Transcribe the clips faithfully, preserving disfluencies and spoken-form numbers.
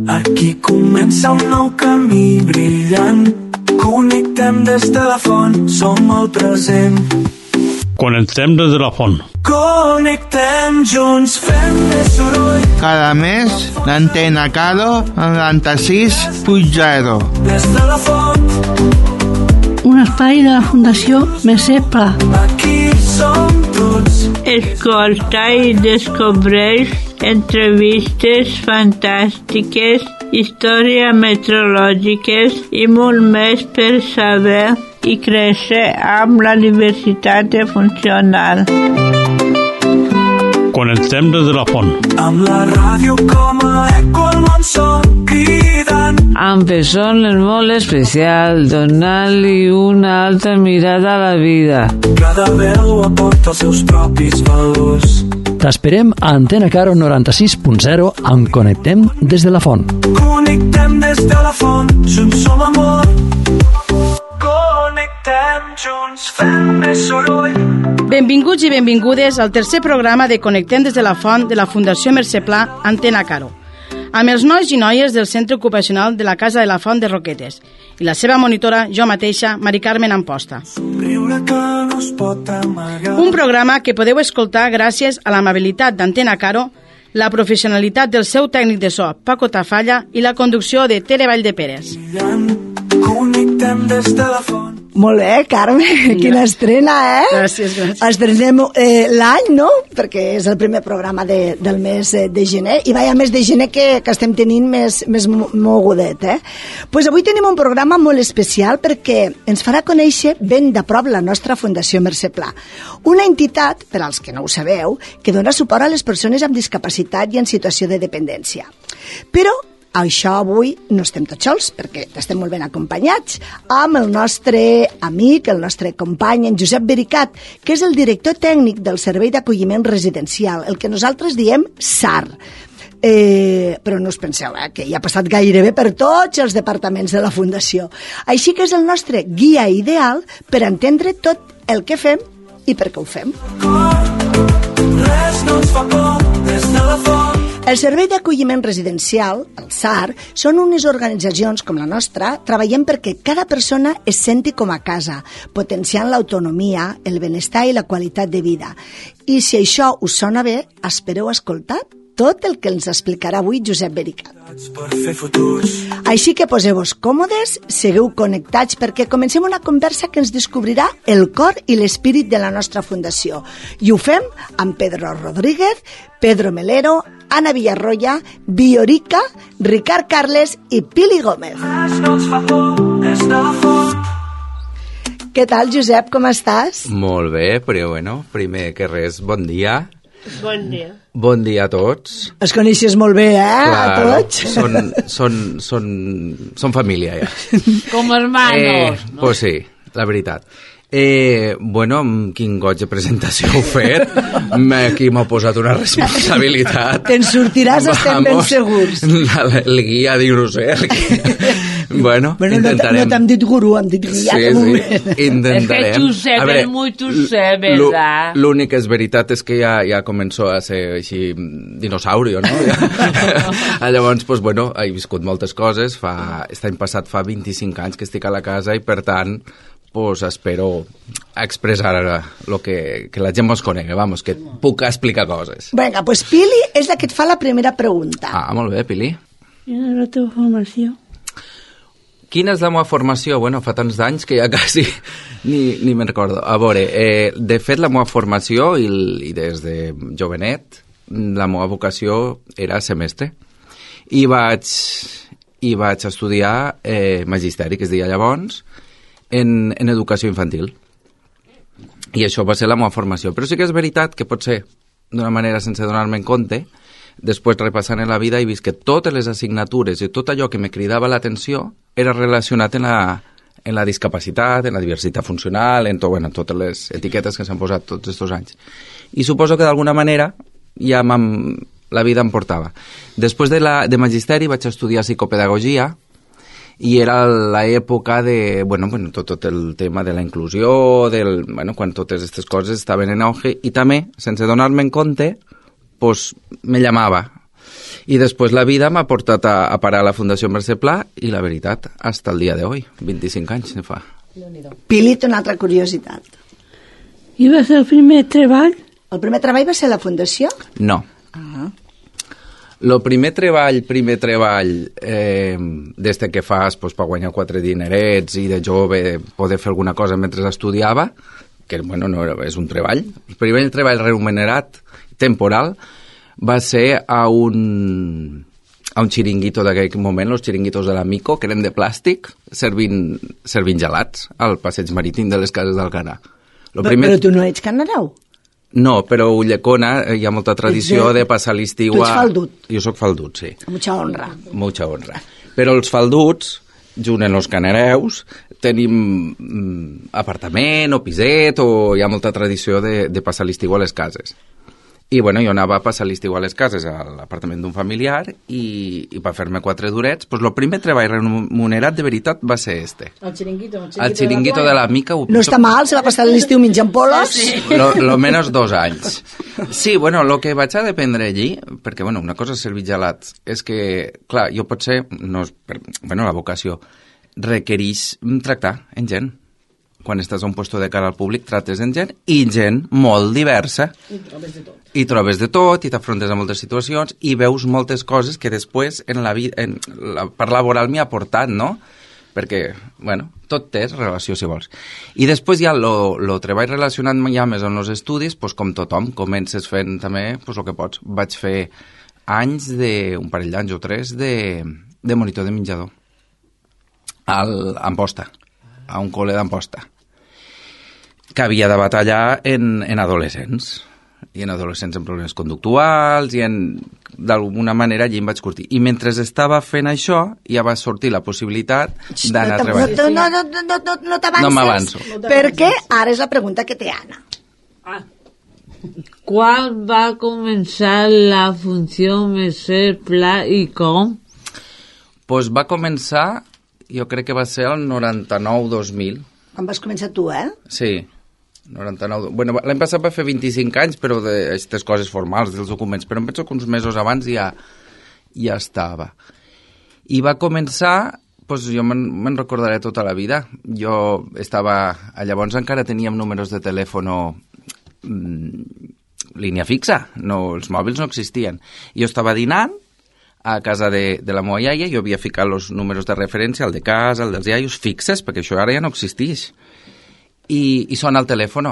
Aquí comença un nou camí brillant. Connectem des de la font, som el present. Connectem des de la font. Connectem junts, fem més soroll. Cada mes, l'Antena Caro, noranta-sis punt zero. Des de la font. Un espai de la Fundació Mercè Pla. Aquí som tots. Escolta i descobreix entrevistes fantàstiques, històries meteorològiques i molt més per saber i créixer amb la diversitat funcional. Connectem des de la font. Amb la ràdio com a eco al món som cridant. Amb persones molt especial, donant-li una altra mirada a la vida. Cada veu aporta els seus propis valors. T'esperem a Antena Caro noranta-sis punt zero amb Connectem des de la font. Connectem des de la font, junts som amor. Connectem junts, fem més soroll. Benvinguts i benvingudes al tercer programa de Connectem des de la font de la Fundació Mercè Pla, Antena Caro, amb els nois i noies del Centre Ocupacional de la Casa de la Font de Roquetes i la seva monitora, jo mateixa, Mari Carmen Amposta. Un programa que podeu escoltar gràcies a l'amabilitat d'Antena Caro, la professionalitat del seu tècnic de so, Paco Tafalla, i la conducció de Tere Valldeperes. Connectem des de la font. Molt bé, Carme, quina estrena, eh? Gràcies, gràcies. Estrenem eh, l'any, no? Perquè és el primer programa de, del mes de gener, i vaya mes de gener que, que estem tenint més, més mogudet, eh? Pues avui tenim un programa molt especial perquè ens farà conèixer ben de prop la nostra Fundació Mercè Pla, una entitat, per als que no ho sabeu, que dona suport a les persones amb discapacitat i en situació de dependència. Però això avui no estem tots sols, perquè estem molt ben acompanyats amb el nostre amic, el nostre company, en Josep Bericat, que és el director tècnic del Servei d'Acolliment Residencial, el que nosaltres diem S A R. Eh, però no us penseu eh, que hi ha passat gairebé per tots els departaments de la Fundació. Així que és el nostre guia ideal per entendre tot el que fem i per què ho fem. Res no ens fa por des de la font. El Servei d'Acolliment Residencial, el S A R, són unes organitzacions com la nostra, treballem perquè cada persona es senti com a casa, potenciant l'autonomia, el benestar i la qualitat de vida. I si això us sona bé, espereu escoltar tot el que ens explicarà avui Josep Bericat. Així que poseu-vos còmodes, segueu connectats perquè comencem una conversa que ens descobrirà el cor i l'espírit de la nostra fundació. I ho fem amb Pedro Rodríguez, Pedro Melero, Anna Villarroya, Biorica, Ricard Carles i Pili Gómez. Què tal, Josep, com estàs? Molt bé, però bueno, primer que res, bon dia. Bon dia. Bon dia a tots. Els coneixes molt bé, eh, claro, a tots? Són, són, són, són família, ja. Com hermanos. Eh, pues sí, la veritat. Eh, bueno, quin goig de presentació heu fet. Aquí m'ha posat una responsabilitat. Te'n sortiràs, estem ben segurs. La, el guia, dir-ho sé. Bueno, bueno, intentarem. No t'hem dit gurú, hem dit guia. Sí, sí, intentarem. Es que tu sé, veure, muy tu sé, ¿verdad? L'únic que és veritat és que ja, ja començo a ser així dinosaurio, no? Ja. Llavors, pues, bueno, he viscut moltes coses. Fa, aquest any passat fa vint-i-cinc anys que estic a la casa i, per tant, pues espero expressar lo que, que la gent mos conegui, vamos, que puc explicar coses. Vinga, pues Pili és la que et fa la primera pregunta. Ah, molt bé, Pili. Quina és la teva formació? Quina és la meva formació? Bueno, fa tants anys que ja quasi ni, ni me'n recordo. A veure, eh, de fet, la meva formació, i, i des de jovenet, la meva vocació era semestre. I vaig, i vaig estudiar eh, magisteri, que es deia llavors, en, en educació infantil. I això va ser la meva formació. Però sí que és veritat que potser, d'una manera sense donar-me en compte, després repassant en la vida he vist que totes les assignatures i tot allò que me cridava l'atenció era relacionat en la, en la discapacitat, en la diversitat funcional, en to, bueno, totes les etiquetes que s'han posat tots aquests anys. I suposo que d'alguna manera ja la vida em portava. Després de, la, de magisteri vaig estudiar psicopedagogia i era l'època de, bueno, bueno tot, tot el tema de la inclusió, del, bueno, quan totes aquestes coses estaven en auge, i també, sense donar-me en compte, pues, me llamava. I després la vida m'ha portat a, a parar a la Fundació Mercè Pla i la veritat, fins al dia d'avui, vint-i-cinc anys ne fa. Pili, té una altra curiositat. I va ser el primer treball? El primer treball va ser a la Fundació? No. Ah. El primer treball, primer treball, eh, des que fas pues, per guanyar quatre dinerets i de jove poder fer alguna cosa mentre estudiava, que bueno, no era, és un treball. El primer treball remunerat, temporal, va ser a un, a un xiringuito d'aquell moment, els xiringuitos de la Mico, que eren de plàstic, servint, servint gelats al passeig marítim de les Cases d'Alcanar. Però, primer... però tu no ets canarau? No, però a Ulldecona hi ha molta tradició de... de passar l'estiu a... Tu ets faldut? Jo sóc faldut, sí. Mucha honra. Mucha honra. Però els falduts, junt amb els canareus, tenim mm, apartament o piset, o hi ha molta tradició de, de passar l'estiu a les cases. I bueno, jo anava a passar l'estiu a les cases a l'apartament d'un familiar i, i per fer-me quatre durets, doncs el primer treball remunerat de veritat va ser este. El xiringuito. El xiringuito, el xiringuito de, de la Mica. No està mal, se va passar l'estiu menjant polos. Sí. Lo, lo menos dos anys. Sí, bueno, el que vaig a dependre allí, perquè bueno, una cosa és servir gelats, és que, clar, jo potser, no és, per, bueno, la vocació, requereix tractar en gent. Quan estàs a un lloc de cara al públic, trates en gent, i gent molt diversa. I trobes de tot. I trobes de tot, i t'afrontes a moltes situacions, i veus moltes coses que després, en la vida, en la part laboral m'hi ha portat, no? Perquè, bueno, tot té relació, si vols. I després hi ha el treball relacionat ja més amb els estudis, doncs com tothom, comences fent també pues, el que pots. Vaig fer anys, de, un parell d'anys o tres, de, de monitor de menjador al, a Amposta, a un col·le d'Amposta, que havia de batallar en, en adolescents, i en adolescents amb problemes conductuals, i en, d'alguna manera allí em vaig curtir. I mentre estava fent això, ja va sortir la possibilitat d'anar a treballar. No, no, no, no, no, no t'avances, no m'avanço. Perquè ara és la pregunta que té Anna. Ah. Quan va començar la Fundació Mercè Pla i com? Pues va començar, jo crec que va ser el noranta-nou dos mil. Quan vas començar tu, eh? Sí, noranta-nou. Bueno, l'any passat va fer vint-i-cinc anys, però d'aquestes coses formals, dels documents, però em penso que uns mesos abans ja, ja estava. I va començar, doncs jo me'n me recordaré tota la vida. Jo estava, llavors encara teníem números de telèfon mm, línia fixa, no, els mòbils no existien. Jo estava dinant a casa de, de la meva iaia, jo havia ficat els números de referència, el de casa, el dels iaios, fixes, perquè això ara ja no existeix. I, i sona el telèfon.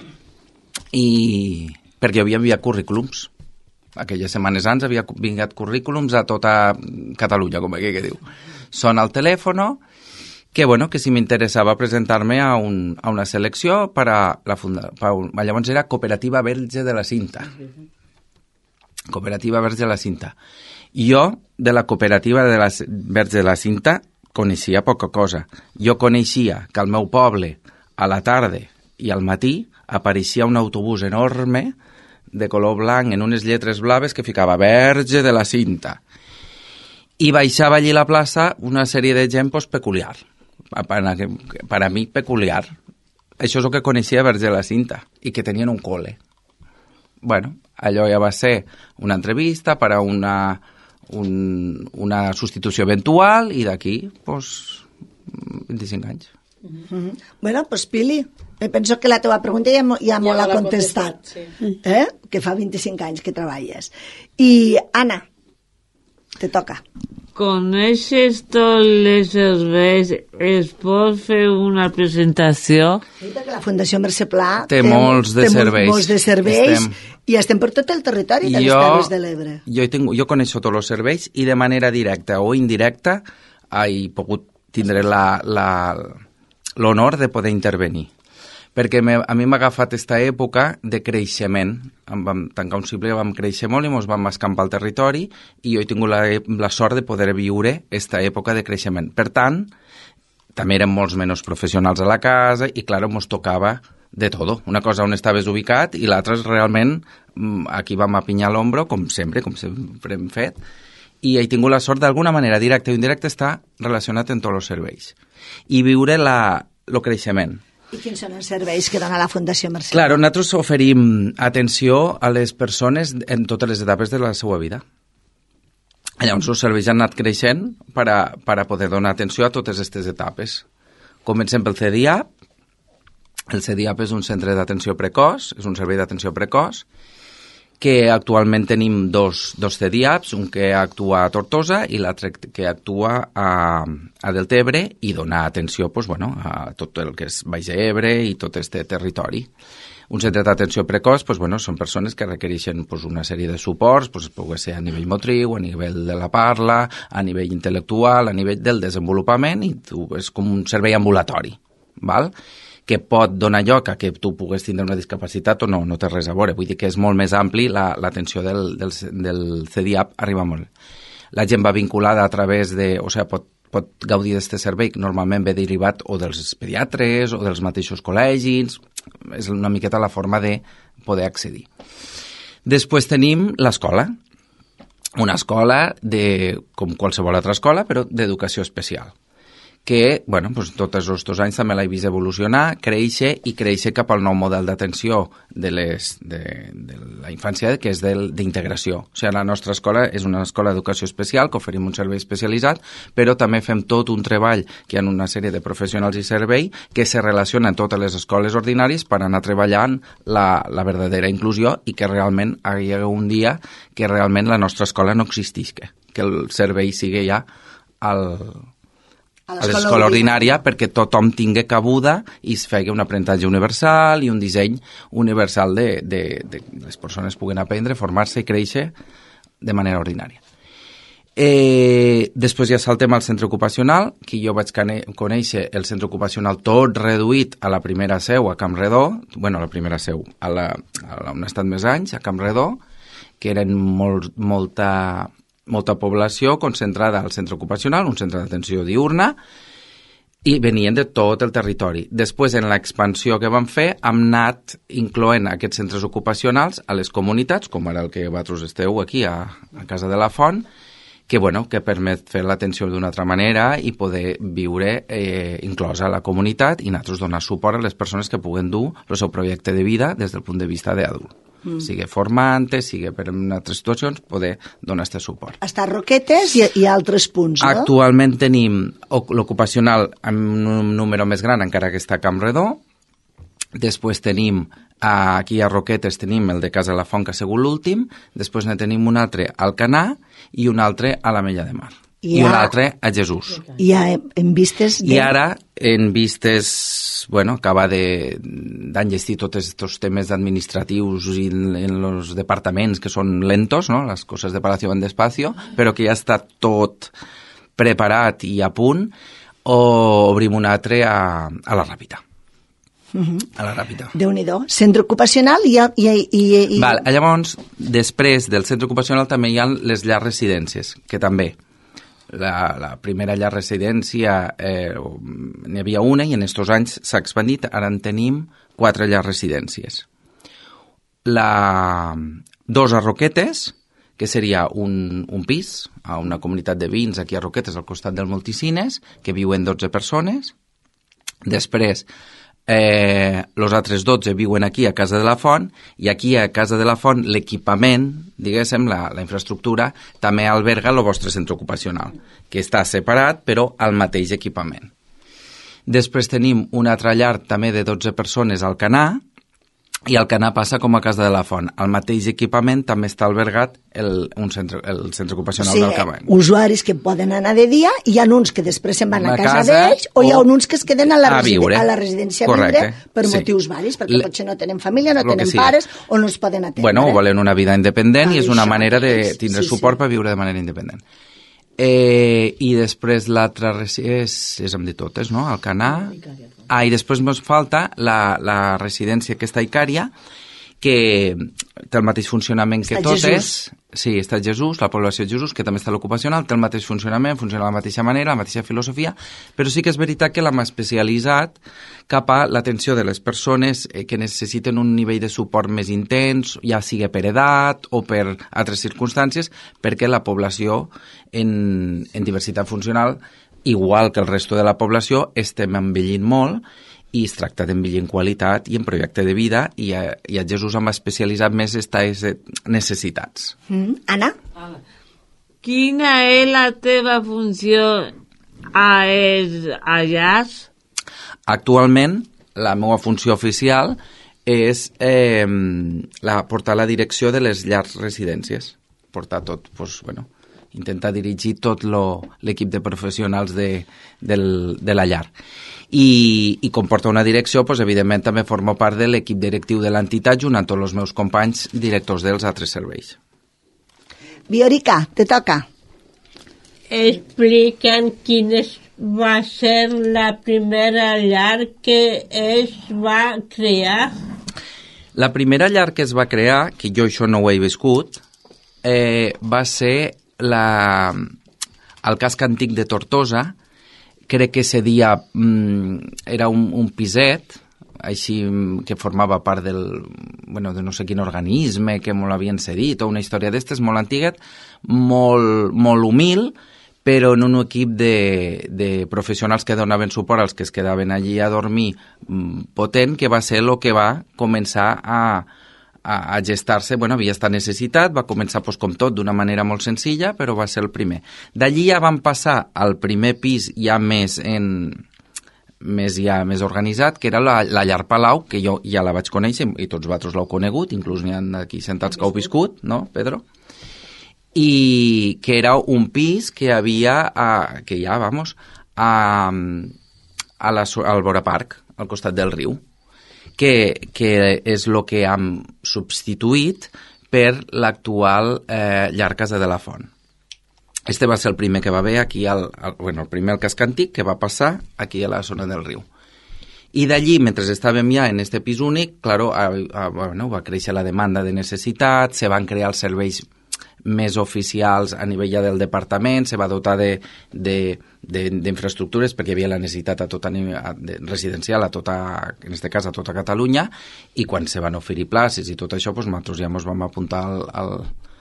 I perquè jo havia enviat currículums. Aquelles setmanes abans havia vingut currículums a tota Catalunya, com aquell que diu. Sona el telèfon, que, bueno, que si m'interessava presentar-me a, un, a una selecció per a la funda, per un, llavors era Cooperativa Verge de la Cinta. Cooperativa Verge de la Cinta. Jo, de la Cooperativa de la Verge de la Cinta, coneixia poca cosa. Jo coneixia que al meu poble, a la tarda i al matí, apareixia un autobús enorme de color blanc en unes lletres blaves que ficava Verge de la Cinta. I baixava allí a la plaça una sèrie de gent pues, peculiar. Per, per a mi, peculiar. Això és el que coneixia Verge de la Cinta i que tenien un col·le. Bueno, allò ja va ser una entrevista per a una, un, una substitució eventual i d'aquí, pues, vint-i-cinc anys. Mm-hmm. Bueno, pues Pili, penso que la teva pregunta ja, ja, ja m'ho l'ha contestat, contestat sí. eh? Que fa vint-i-cinc anys que treballes. I Anna, te toca. Coneixes tots els serveis? Es pot fer una presentació? La Fundació Mercè Pla té, té molts de té serveis, molts de serveis estem... i estem per tot el territori de les Terres de l'Ebre. Jo, tinc, jo coneixo tots els serveis i de manera directa o indirecta he pogut tindre la, la, l'honor de poder intervenir. Perquè me, a mi m'ha agafat aquesta època de creixement. Em vam tancar un cicle, vam créixer molt i ens vam escampar al territori i jo he tingut la, la sort de poder viure aquesta època de creixement. Per tant, també érem molts menys professionals a la casa i, clar, ens tocava de tot. Una cosa on estaves ubicat i l'altra és realment, aquí vam apinyar l'ombro, com sempre, com sempre hem fet, i he tingut la sort d'alguna manera, directa o indirecta, estar relacionat en tots els serveis. I viure la, el creixement. I quins són els serveis que dona la Fundació Mercè? Clar, nosaltres oferim atenció a les persones en totes les etapes de la seva vida. Llavors els serveis han anat creixent per a, per a poder donar atenció a totes aquestes etapes. Comencem pel C D I A P. El C D I A P és un centre d'atenció precoç, és un servei d'atenció precoç, que actualment tenim dos, dos C D I A Ps, un que actua a Tortosa i l'altre que actua a, a Deltebre i dona atenció pues, bueno, a tot el que és Baix Ebre i tot aquest territori. Un centre d'atenció precoç pues, bueno, són persones que requereixen pues, una sèrie de suports, pues, pugui ser a nivell motriu, a nivell de la parla, a nivell intel·lectual, a nivell del desenvolupament, i tu, és com un servei ambulatori, val? Que pot donar lloc a que tu puguis tindre una discapacitat o no, no té res a veure. Vull dir que és molt més ampli, l'atenció la, del, del, del C D I A P arriba molt. La gent va vinculada a través de... O sigui, pot, pot gaudir d'aquest servei, normalment ve derivat o dels pediatres o dels mateixos col·legis, és una miqueta la forma de poder accedir. Després tenim l'escola, una escola de, com qualsevol altra escola, però d'educació especial, que, bueno, doncs, tots els anys també l'he vist evolucionar, créixer i créixer cap al nou model d'atenció de, les, de, de la infància, que és d'integració. O sigui, la nostra escola és una escola d'educació especial, que oferim un servei especialitzat, però també fem tot un treball, que hi ha una sèrie de professionals i servei, que se relacionen amb totes les escoles ordinàries per anar treballant la, la verdadera inclusió i que realment hi hagi un dia que realment la nostra escola no existisca, que el servei sigui ja al... a l'escola ordinària perquè tothom tingui cabuda i es faci un aprenentatge universal i un disseny universal de, de, de les persones puguen aprendre, formar-se i créixer de manera ordinària. Eh, després ja saltem al centre ocupacional, que jo vaig conèixer el centre ocupacional tot reduït a la primera seu a Campredó, bueno, a la primera seu, a la, a la, on ha estat més anys, a Campredó, que eren molt, molta... molta població concentrada al centre ocupacional, un centre d'atenció diurna, i venien de tot el territori. Després, en l'expansió que vam fer, hem anat incloent aquests centres ocupacionals a les comunitats, com ara el que vosaltres esteu aquí a, a Casa de la Font, que, bueno, que permet fer l'atenció d'una altra manera i poder viure eh, inclosa a la comunitat i nosaltres donar suport a les persones que puguen dur el seu projecte de vida des del punt de vista d'adult. Mm. Sigui formant, sigui per en altres situacions, poder donar aquest suport. Està Roquetes i, i altres punts, no? Actualment tenim l'ocupacional amb un número més gran, encara que està a Campredó. Després tenim, aquí a Roquetes tenim el de Casa la Font, que ha sigut l'últim. Després ne tenim un altre al Canà i un altre a l'Ametlla de Mar. I, I un altre a Jesús. I en vistes... De... I ara, en vistes, bueno, acaba d'enllestir tots aquests temes administratius i en els departaments que són lentos, no? Les coses de palacio van despacio, però que ja està tot preparat i a punt, o obrim un altre a, a la Ràpita. Uh-huh. A la Ràpita. Déu-n'hi-do. Centre ocupacional i... i, i, i... Val, llavors, després del centre ocupacional també hi ha les llars residències, que també... La, la primera llar residència eh, n'hi havia una i en estos anys s'ha expandit, ara en tenim quatre llars residències. La, dos a Roquetes, que seria un, un pis a una comunitat de veïns aquí a Roquetes al costat del Multicines, que viuen dotze persones. Després, eh, los altres dotze viuen aquí a Casa de la Font, i aquí a Casa de la Font l'equipament, diguéssim, la, la infraestructura, també alberga el vostre centre ocupacional, que està separat però al mateix equipament. Després tenim una altra llar també de dotze persones al Canà, i el Canà passa com a Casa de la Font. Al mateix equipament també està albergat el, un centre, el centre ocupacional, sí, del Cabany. Usuaris que poden anar de dia, i hi ha uns que després se'n van a, a casa, casa d'ells, o, o hi ha uns que es queden a la, a residen a la residència a viure per sí. motius varis, perquè Le... potser no tenen família, no tenen pares, o no es poden atendre. Bueno, o volen una vida independent, ah, i és una manera de tindre sí, suport sí. per viure de manera independent. Eh, I després l'altra és, és amb de totes, no? El Canà. Ah, i després ens falta la, la residència que està a Icària, que té el mateix funcionament que totes. Sí, està Jesús, la població de Jesús, que també està a l'ocupacional, té el mateix funcionament, funciona de la mateixa manera, la mateixa filosofia, però sí que és veritat que l'hem especialitzat cap a l'atenció de les persones que necessiten un nivell de suport més intens, ja sigui per edat o per altres circumstàncies, perquè la població en, en diversitat funcional, igual que el resto de la població, estem envellint molt, i es tracta d'envellir en qualitat i en projecte de vida, i a, i a Jesús hem especialitzat més aquestes necessitats. Mm. Anna? quina és la teva funció a es allà? Actualment, la meva funció oficial és eh, la, portar la direcció de les llars residències. Portar tot, pues, bueno, intentar dirigir tot l'equip de professionals de, del, de la llar. I, i com porta una direcció, pues, evidentment també formo part de l'equip directiu de l'entitat junt amb tots els meus companys directors dels altres serveis. Viorica, te toca. Expliquen quina va ser la primera llar que es va crear. La primera llar que es va crear, que jo això no ho he viscut, eh, va ser la, el casc antic de Tortosa. Crec que ese dia mm, era un, un piset, així que formava part del, bueno, de no sé quin organisme que me l'havien cedit, o una història d'estes molt antiguet, molt, molt humil, però en un equip de, de professionals que donaven suport als que es quedaven allí a dormir potent, que va ser el que va començar a, a, a gestar-se. Bueno, havia estat necessitat, va començar pues, com tot d'una manera molt senzilla, però va ser el primer. D'allí ja vam passar al primer pis ja més en més ja més organitzat, que era la, la llar Palau, que jo ja la vaig conèixer i tots vosaltres l'heu conegut, inclús n'hi ha aquí sentats que heu viscut, no, Pedro? I que era un pis que havia, a, que ja, vamos, a, a la, al Vora Park, al costat del riu, que, que és el que hem substituït per l'actual eh, llar Casa de la Font. Este va ser el primer que va haver aquí, al, al, bueno, el primer al casc antic, que va passar aquí a la zona del riu. I d'allí, mentre estàvem ja en este pis únic, claro, a, a, bueno, va créixer la demanda de necessitat, se van crear els serveis més oficials a nivell ja del departament, se va dotar d'infraestructures perquè hi havia la necessitat a tota, a, de, residencial a tota, en este cas a tota Catalunya, i quan se van oferir places i tot això, doncs nosaltres ja ens vam apuntar al, al,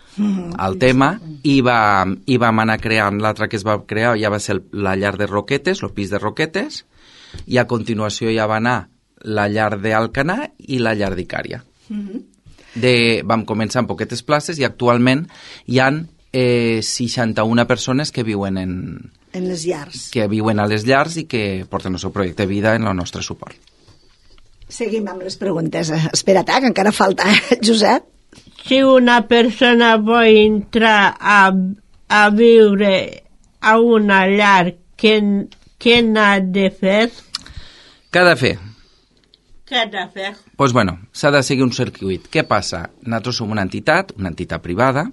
al tema i, va, i vam anar creant. L'altra que es va crear ja va ser la llar de Roquetes, el pis de Roquetes, i a continuació ja va anar la llar d'Alcanar i la llar d'Icària. Mm-hmm. De, vam començar amb poquetes places i actualment hi ha eh, seixanta-una persones que viuen en, en les llars. Que viuen a les llars i que porten el seu projecte de vida en el nostre suport. Seguim amb les preguntes. Espera't, que encara falta, Josep. Si una persona vol entrar a, a viure a una llar, què, què n'ha de fer? Què ha de fer? Què ha de fer? Doncs pues bueno, s'ha de seguir un circuit. Què passa? Nosaltres som una entitat, una entitat privada,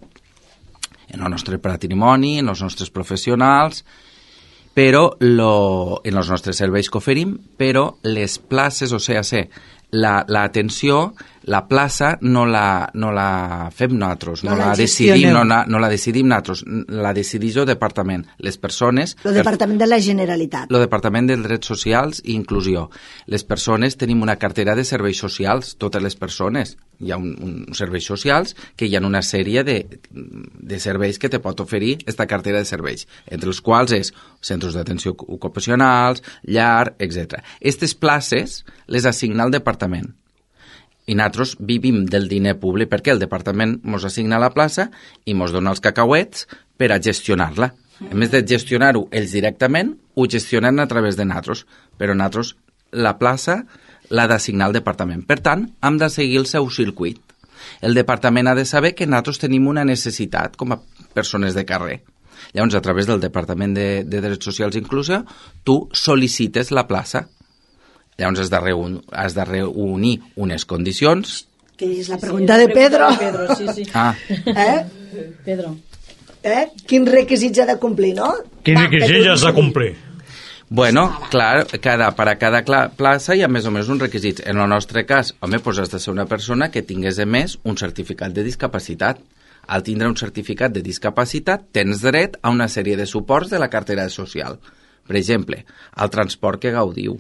en el nostre patrimoni, en els nostres professionals, però lo, en els nostres serveis que oferim, però les places, o sigui, l'atenció, la plaça no la, no la fem nosaltres, no, no, la, la decidim, no, la, no la decidim nosaltres, la decideix el departament, les persones... El departament de la Generalitat. El departament de Drets Socials i Inclusió. Les persones tenim una cartera de serveis socials, totes les persones. Hi ha un, un serveis socials que hi ha una sèrie de, de serveis que te pot oferir esta cartera de serveis, entre els quals és centres d'atenció ocupacionals, llar, etcètera. Aquestes places les assigna el departament. I nosaltres vivim del diner públic perquè el departament ens assigna la plaça i ens dona els cacauets per a gestionar-la. A més de gestionar-ho ells directament, ho gestionen a través de nosaltres, però nosaltres la plaça l'ha d'assignar el departament. Per tant, hem de seguir el seu circuit. El departament ha de saber que nosaltres tenim una necessitat com a persones de carrer. Llavors, a través del Departament de, de Drets Socials i Inclusió, tu sol·licites la plaça. Llavors has de, reun, has de reunir unes condicions. Que és la pregunta sí, de Pedro. De Pedro sí, sí. Ah. Eh? Pedro. Eh? Quins requisits ha de complir, no? Quins requisits has de complir? Bueno, clar, cada, per a cada plaça hi ha més o menys uns requisits. En el nostre cas, home, doncs has de ser una persona que tingués a més un certificat de discapacitat. Al tindre un certificat de discapacitat, tens dret a una sèrie de suports de la cartera social. Per exemple, al transport que gaudiu.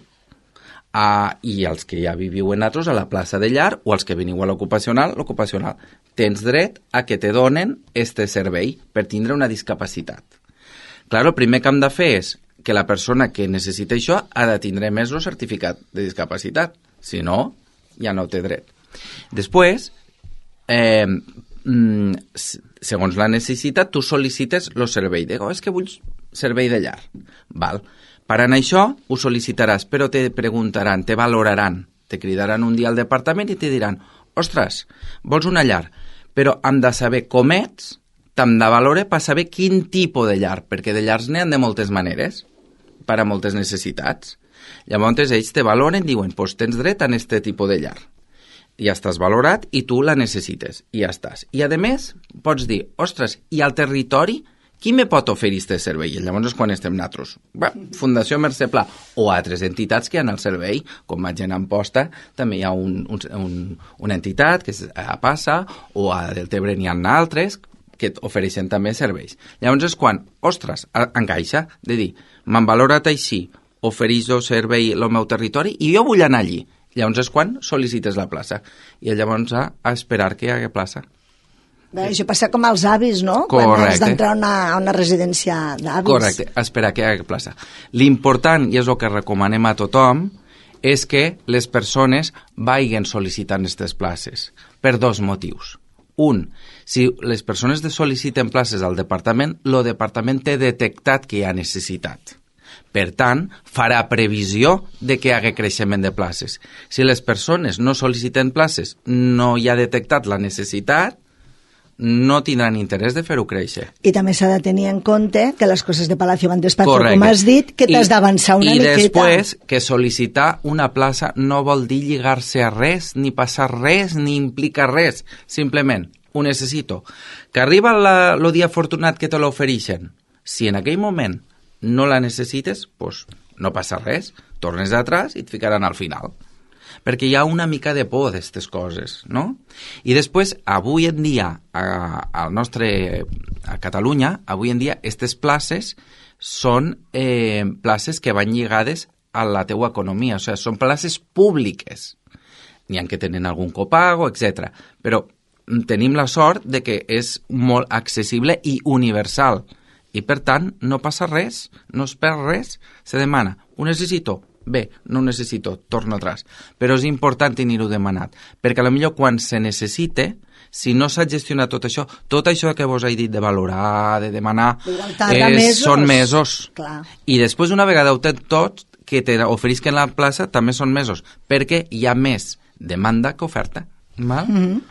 Uh, i els que ja viviu en altres a la plaça de llar o els que veniu a l'ocupacional, l'ocupacional. Tens dret a que te donen este servei per tindre una discapacitat. Clar, el primer que hem de fer és que la persona que necessita això ha de tindre més el certificat de discapacitat. Si no, ja no té dret. Després, eh, mm, segons la necessitat, tu sol·licites el servei. Digo, és que vull servei de llar. Val. Per anar això, ho sol·licitaràs, però te preguntaran, te valoraran, te cridaran un dia al departament i te diran, ostres, vols una llar, però hem de saber com ets, t'hem de valorar per saber quin tipus de llar, perquè de llars n'hi ha de moltes maneres, per a moltes necessitats. Llavors ells te valoren, diuen, doncs tens dret a aquest tipus de llar. Ja estàs valorat i tu la necessites, i ja estàs. I a més, pots dir, ostres, i al territori, qui me pot oferir aquest servei? I llavors és quan estem nosaltres. Bé, Fundació Mercè Pla o altres entitats que hi ha al servei, com a Gent Amposta, també hi ha un, un, un, una entitat que és a Passa, o a Deltebre n'hi ha altres, que ofereixen també serveis. Llavors és quan, ostres, encaixa de dir, m'han valorat així, ofereix el servei al meu territori i jo vull anar allí. Llavors és quan sol·licites la plaça. I llavors a, a esperar que hi hagi plaça. Bé, això passa com als avis, no? Correcte. Quan has d'entrar a una, a una residència d'avis. Correcte, esperar que hi hagi plaça. L'important, i és el que recomanem a tothom, és que les persones vagin sol·licitant aquestes places, per dos motius. Un, si les persones sol·liciten places al departament, el departament té detectat que hi ha necessitat. Per tant, farà previsió de que hi hagi creixement de places. Si les persones no sol·liciten places, no hi ha detectat la necessitat, no tindran interès de fer-ho créixer. I també s'ha de tenir en compte que les coses de Palacio van despacio, com has dit, que t'has d'avançar una I miqueta. I després, que sol·licitar una plaça no vol dir lligar-se a res, ni passar res, ni implica res. Simplement, ho necessito. Que arriba la, el dia afortunat que te l'ofereixen. Si en aquell moment no la necessites, doncs no passa res. Tornes atrás i et ficaran al final. Perquè hi ha una mica de por d'aquestes coses, no? I després, avui en dia, a, al nostre, a Catalunya, avui en dia, aquestes places són eh, places que van lligades a la teua economia, o sigui, són places públiques. N'hi ha que tenen algun copago, etcètera. Però tenim la sort de que és molt accessible i universal. I, per tant, no passa res, no es perd res, se demana, ho necessito? Bé, no ho necessito, torno atrás. Però és important tenir-ho demanat, perquè potser quan se necessite, si no s'ha gestionat tot això, tot això que vos he dit de valorar, de demanar, eh, mesos. són mesos. Clar. I després, una vegada ho tens tot, que te oferisquen la plaça, també són mesos, perquè hi ha més demanda que oferta. Val? Mm-hmm.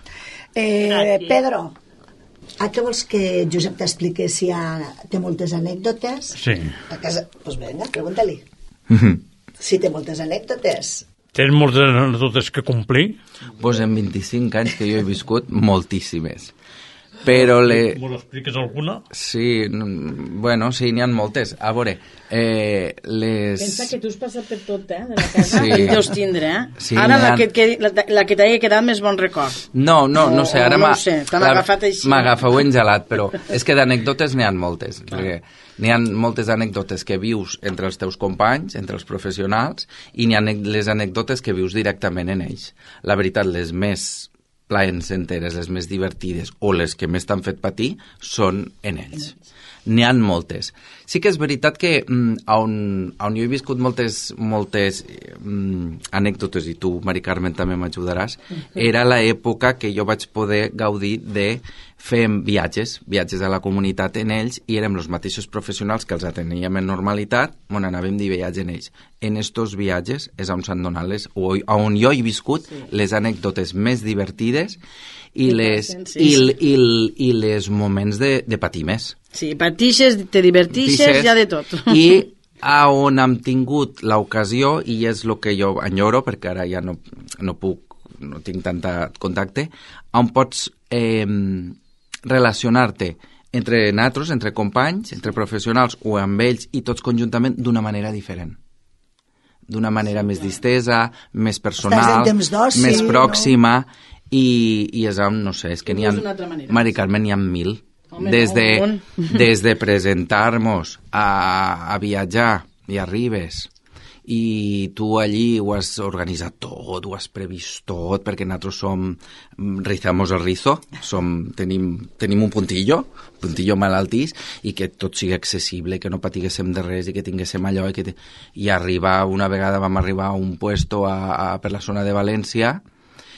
eh, Pedro, a què vols que Josep t'expliqui si ha, té moltes anècdotes? Sí. A casa... Doncs pues vinga, pregunta-li. Mm-hmm. Si té moltes anècdotes. Tens moltes anècdotes que complir? Doncs pues en vint-i-cinc anys que jo he viscut, moltíssimes. Però le... M'ho expliques alguna? Sí, bueno, sí, n'hi ha moltes. A veure, eh, les... Pensa que tu has passat per tot, eh, de la casa, sí. i deus tindre, eh? Sí, ara la ha... que, que, la, la que t'hagi quedat més bon record. No, no, no sé, ara no sé, t'han agafat així. M'agafeu engelat, però és que d'anècdotes n'hi ha moltes. Perquè n'hi ha moltes anècdotes que vius entre els teus companys, entre els professionals, i n'hi ha les anècdotes que vius directament en ells. La veritat, les més plaenteres, les més divertides o les que més t'han fet patir són en ells. N'hi ha moltes. Sí que és veritat que mm, on, on jo he viscut moltes, moltes mm, anècdotes, i tu, Mari Carmen, també m'ajudaràs, era l'època que jo vaig poder gaudir de fer viatges, viatges a la comunitat en ells, i érem els mateixos professionals que els ateníem en normalitat, on anàvem de viatge en ells. En estos viatges és on s'han donat les, o on jo he viscut sí. les anècdotes més divertides i, les, sí. i, i, i les moments de, de patir més. Sí, patixes, te divertixes, ja de tot. I a on hem tingut l'ocasió, i és el que jo enyoro, perquè ara ja no, no puc, no tinc tant contacte, on pots eh, relacionar-te entre nosaltres, entre companys, entre professionals o amb ells i tots conjuntament d'una manera diferent. D'una manera sí, més distesa, més personal, d'oci, més pròxima, no? i, i és amb, no sé, és que n'hi ha... Mari Carmen, n'hi ha mil. Home, des, de, des de presentar-nos a, a viatjar i arribes i tu allí ho has organitzat tot, ho has previst tot, perquè nosaltres som rizamos el rizo, som, tenim, tenim un puntillo, puntillo malaltís, i que tot sigui accessible, que no patiguéssim de res i que tinguéssim allò. I, que te... I arribar, una vegada vam arribar a un puesto a, a, per la zona de València,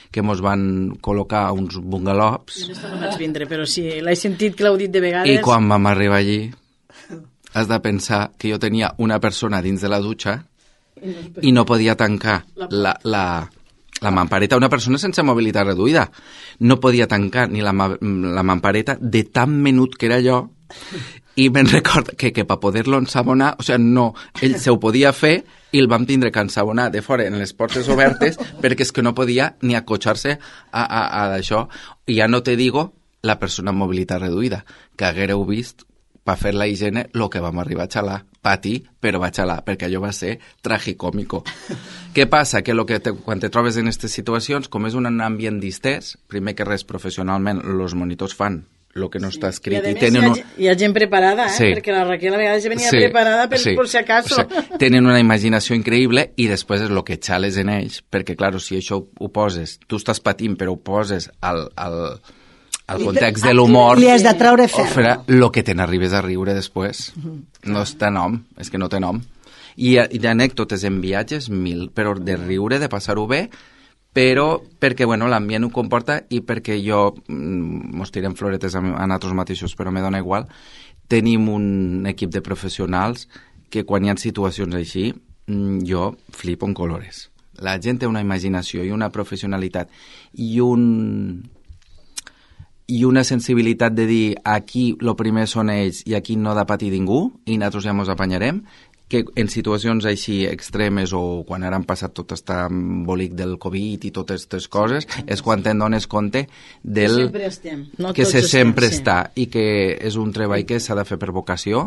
que mos van col·locar a uns bungalows. No vaig vindre, però sí, l'he sentit que l'heu dit de vegades. I quan vam arribar allí, has de pensar que jo tenia una persona dins de la dutxa i no podia tancar la, la, la mampareta. Una persona sense mobilitat reduïda. No podia tancar ni la, la mampareta de tan menut que era jo. I me'n recordo que, que per poder-lo ensabonar, o sigui, no, ell se ho podia fer i el vam tindre que ensabonar de fora en les portes obertes perquè és que no podia ni acotxar-se a, a, a d'això. I ja no te digo la persona amb mobilitat reduïda, que haguereu vist per fer la higiene el que vam arribar a xalar. Patir, però va xalar, perquè allò va ser tragicòmico. Què passa? Que, lo que te, quan te trobes en aquestes situacions, com és un ambient distès, primer que res professionalment, els monitors fan el que no sí. està escrit. I, I tenen hi, ha, un... hi ha gent preparada, eh? Sí. Perquè la Raquel a vegades venia sí. preparada per, sí. per si acaso. O sigui, tenen una imaginació increïble i després és el que xales en ells, perquè, clar, si això ho poses, tu estàs patint, però ho poses al, al, al context de l'humor... Li has de treure fer. Farà el que te n'arribes a riure després. No està nom, és que no té nom. I, i d'anècdotes en viatges, mil, però de riure, de passar-ho bé, però perquè bueno, l'ambient ho comporta i perquè jo, mos tirem floretes a, a nosaltres mateixos, però me dona igual, tenim un equip de professionals que quan hi ha situacions així, jo flipo en colores. La gent té una imaginació i una professionalitat i un... i una sensibilitat de dir aquí el primer són ells i aquí no ha de patir ningú i nosaltres ja ens apanyarem, que en situacions així extremes o quan ara han passat tot aquest embolic del Covid i totes aquestes coses, és quan te'n dones compte del... Que sempre estem. No que se sempre estem, està i que és un treball que s'ha de fer per vocació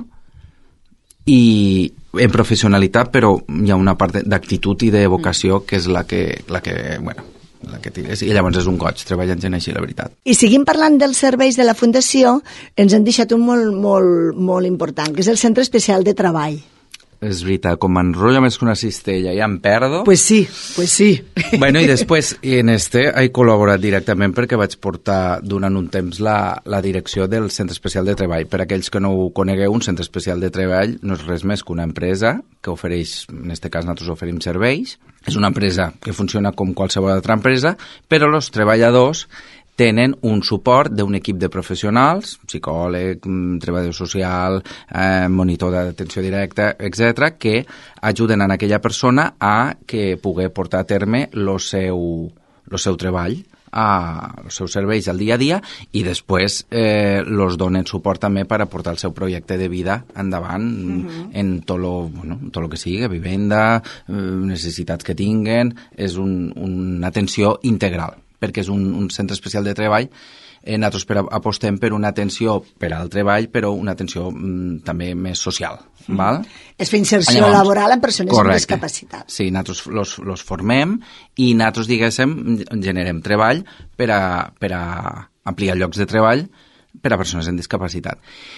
i en professionalitat, però hi ha una part d'actitud i de vocació que és la que, la que bueno, la que tires, i llavors és un goig treballar gent així, la veritat. I seguim parlant dels serveis de la Fundació, ens han deixat un molt, molt, molt important, que és el Centre Especial de Treball. És veritat, com m'enrotllo més que una cistella i em perdo... Pues sí, pues sí. Bueno, i després, en este, he col·laborat directament perquè vaig portar durant un temps la, la direcció del Centre Especial de Treball. Per aquells que no ho conegueu, un Centre Especial de Treball no és res més que una empresa que ofereix, en este cas nosaltres oferim serveis. És una empresa que funciona com qualsevol altra empresa, però els treballadors tenen un suport d'un equip de professionals, psicòleg, treballador social, eh, monitor d'atenció directa, etcètera, que ajuden a aquella persona a que pugui portar a terme el seu, el seu treball, a, els seus serveis al dia a dia i després eh, los donen suport també per aportar el seu projecte de vida endavant uh-huh. en tot lo, bueno, tot lo que sigui, vivenda, eh, necessitats que tinguen, és un, una atenció integral perquè és un, un centre especial de treball. Eh, nosaltres per, apostem per una atenció per al treball, però una atenció mm, també més social. Mm. Val? És fer inserció llavors, laboral en persones correcte. Amb discapacitat. Sí, nosaltres los, los formem i nosaltres, diguéssim, generem treball per a, per a ampliar llocs de treball per a persones amb discapacitat.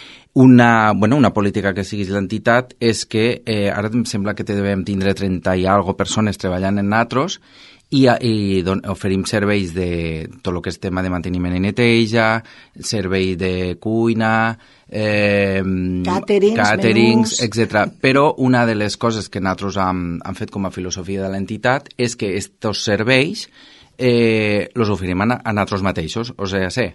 Una, bueno, una política que sigui l'entitat és que eh, ara em sembla que devem tindre trenta i algo persones treballant en nosaltres i, i don, oferim serveis de tot el que és tema de manteniment i neteja, servei de cuina, eh, caterings, caterings etcètera. Però una de les coses que nosaltres hem, hem fet com a filosofia de l'entitat és que aquests serveis eh, els oferim a, a nosaltres mateixos, o sigui, sí,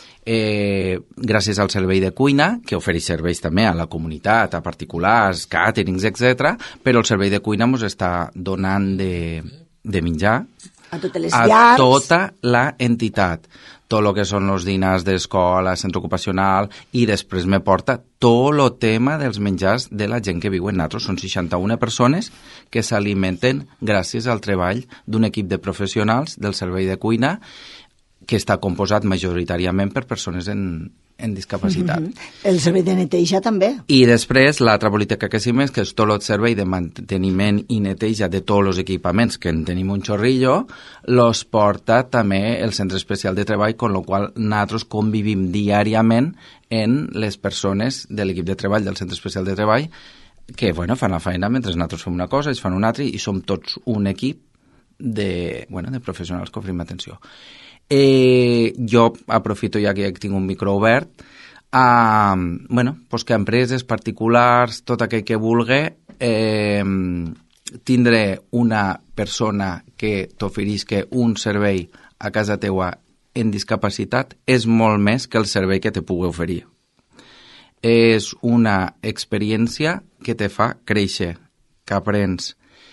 Eh, gràcies al servei de cuina, que ofereix serveis també a la comunitat, a particulars, càterings, etcètera, però el servei de cuina ens està donant de, de menjar a totes les a llars, tota la entitat, tot el que són els dinars d'escola, centre ocupacional, i després me porta tot el tema dels menjars de la gent que viu en nosaltres. Són seixanta-una persones que s'alimenten gràcies al treball d'un equip de professionals del servei de cuina que està composat majoritàriament per persones en, en discapacitat. Mm-hmm. El servei de neteja també. I després, l'altra política que sí més, que és tot el servei de manteniment i neteja de tots els equipaments, que en tenim un xorrillo, los porta també el Centre Especial de Treball, con lo qual nosaltres convivim diàriament en les persones de l'equip de treball del Centre Especial de Treball que bueno, fan la feina mentre nosaltres fem una cosa, ells fan una altra, i som tots un equip de, bueno, de professionals que oferim atenció. Eh, jo aprofito ja que tinc un micro obert a, bueno, pues que empreses particulars, tot aquell que vulgui eh, tindré una persona que t'oferisca un servei a casa teua en discapacitat és molt més que el servei que te pugui oferir. És una experiència que te fa créixer, que aprens,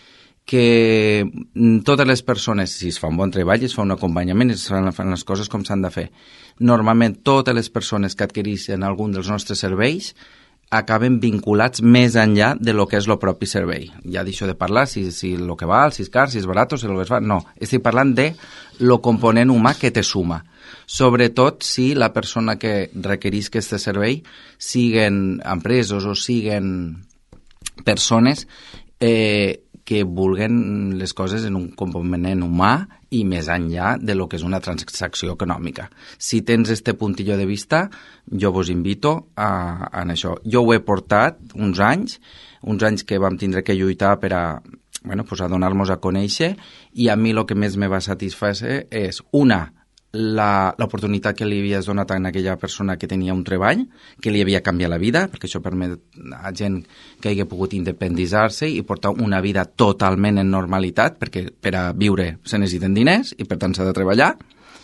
que totes les persones, si es fa un bon treball, es fa un acompanyament, es fan les coses com s'han de fer. Normalment, totes les persones que adquireixen algun dels nostres serveis acaben vinculats més enllà de lo que és el propi servei. Ja deixo de parlar si, si lo que val, si és car, si és barat, si lo que es fa. No, estic parlant de lo component humà que te suma. Sobretot si la persona que requereix aquest servei siguen empreses o siguen persones eh, que vulguen les coses en un component humà i més enllà de lo que és una transacció econòmica. Si tens este puntillo de vista, jo vos invito a, a això. Jo ho he portat uns anys, uns anys que vam tindre que lluitar per a, bueno, pues a donar-nos a conèixer, i a mi el que més me va satisfer és, una, l'oportunitat que li havies donat a aquella persona que tenia un treball, que li havia canviat la vida, perquè això permet a gent que hagi pogut independitzar-se i portar una vida totalment en normalitat, perquè per a viure se necessiten diners i per tant s'ha de treballar.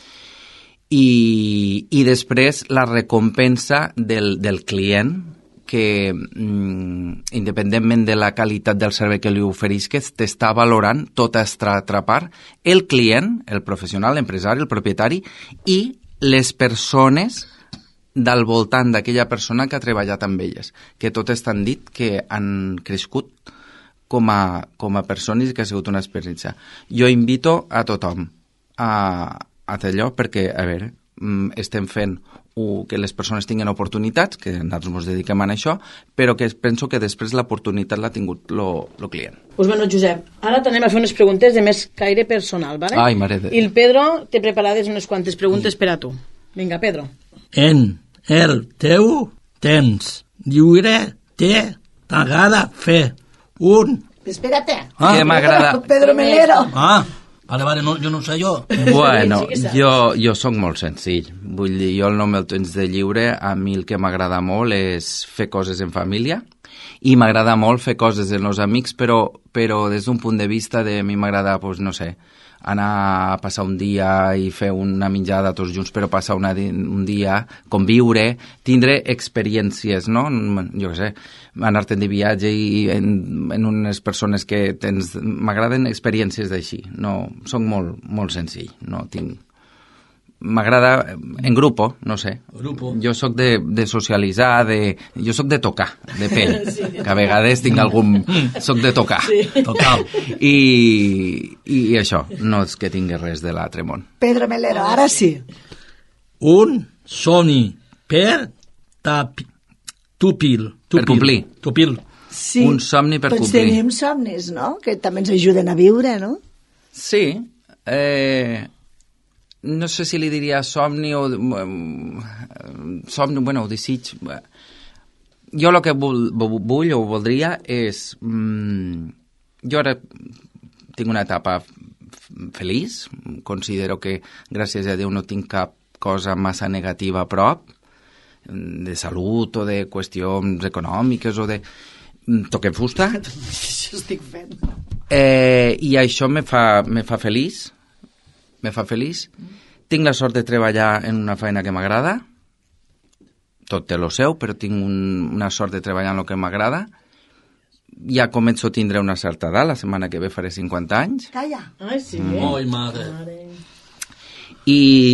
I, i després la recompensa del, del client, que mm, independentment de la qualitat del servei que li oferisques, t'està valorant tota aquesta part, el client, el professional, l'empresari, el propietari i les persones del voltant d'aquella persona que ha treballat amb elles, que totes t'han dit que han crescut com a, com a persones i que ha sigut una experiència. Jo invito a tothom a, a fer allò perquè, a veure, estem fent que les persones tinguin oportunitats, que nosaltres ens dediquem a això, però que penso que després l'oportunitat l'ha tingut el client. Pues bueno, Josep, ara t'anem a fer unes preguntes de més caire personal, ¿vale? Ai, mare de... I el Pedro té preparades unes quantes preguntes per a tu. Vinga, Pedro. En el teu temps lliure t'agrada fer un... Espérate. Ah. Que m'agrada... Pedro Melero. Ah, vale, vale, no, jo no ho sé jo. Bueno, jo, jo soc molt senzill. Vull dir, jo el nom del temps de lliure, a mi el que m'agrada molt és fer coses en família i m'agrada molt fer coses amb els amics, però, però des d'un punt de vista de a mi m'agrada, pues, no sé, anar a passar un dia i fer una menjada tots junts, però passar una, un dia, conviure, tindre experiències, no? Jo què sé, anar-te'n de viatge i en, en unes persones que tens... M'agraden experiències d'així, no, soc molt, molt senzill, no tinc... M'agrada en grupo, no sé. Grupo. Jo sóc de, de socialitzar, de, jo sóc de tocar, de pell, sí, que a vegades tinc algun... Soc de tocar. Sí. Total. I, I això, no és que tingui res de l'altre món. Pedro Melero, ara sí. Un somni per tapi, tupil, tupil. Per complir. Tupil. Sí. Un somni per Tots complir. Tots tenim somnis, no? Que també ens ajuden a viure, no? Sí. Eh... No sé si li diria somni o... Um, somni, bueno, desig... Jo el que vull, vull o voldria és... Um, jo ara tinc una etapa feliç, considero que gràcies a Déu no tinc cap cosa massa negativa a prop, de salut o de qüestions econòmiques o de... Toquem fusta. Això estic fent. Eh, I això me fa, me fa feliç. Me fa feliç. Tinc la sort de treballar en una feina que m'agrada. Tot té lo seu, però tinc un, una sort de treballar en el que m'agrada. Ja començo a tindre una certa edat, la setmana que ve faré cinquanta anys. Calla. Ai, sí. Mm. Oi, madre. I...